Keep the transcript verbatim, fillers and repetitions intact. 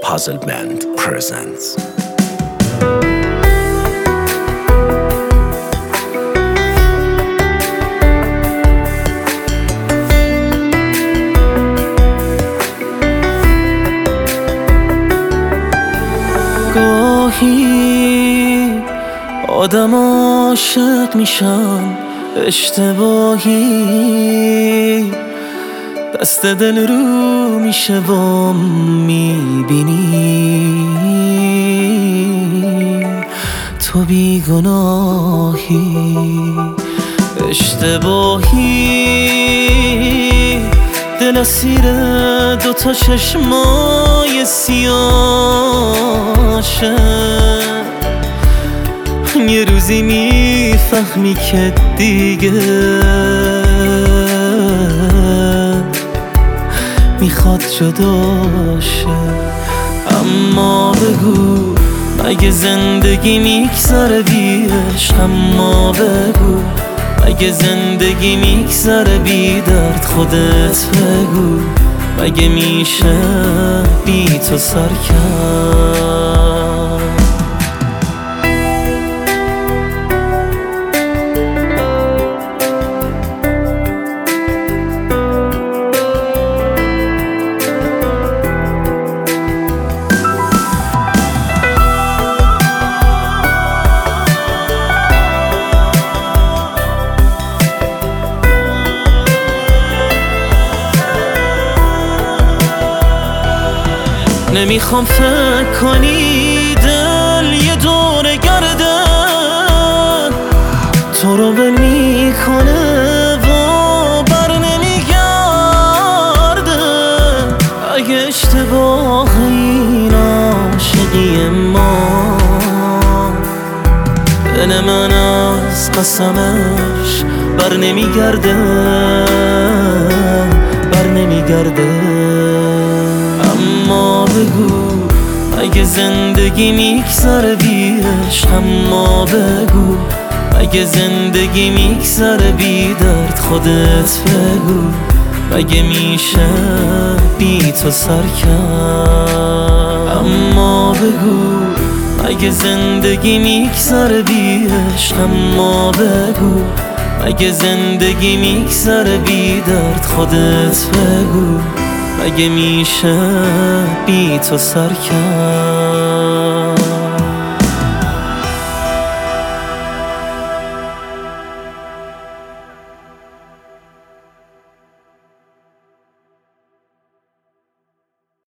Puzzle Band presents. گاهی آدم عاشق میشن اشتباهی، دست دل رو میشه و میبینی تو بیگناهی. اشتباهی دل اسیر دوتا چشمای سیاشه، یه روزی میفهمی که دیگه میخواد جداشه. اما بگو مگه زندگی میگذره بی عشق؟ اما بگو مگه زندگی میگذره بی درد؟ خودت بگو مگه میشه بی تو سر کرد؟ نمیخوام فکر کنی دل یه دور گرده تو رو ول میکنه و بر نمیگرده. اگه اشتباه این عاشقی ما، دل من از قسمش بر نمیگرده بر نمیگرده. اما بگو مگه زندگی میگذره بی عشق؟ اما بگو مگه زندگی میگذره بی درد؟ خودت بگو مگه میشه بی تو سر کرد؟ اما بگو مگه زندگی میگذره بی عشق؟ اما بگو مگه زندگی میگذره بی درد؟ خودت بگو مگه میشه بی تو سر کرد؟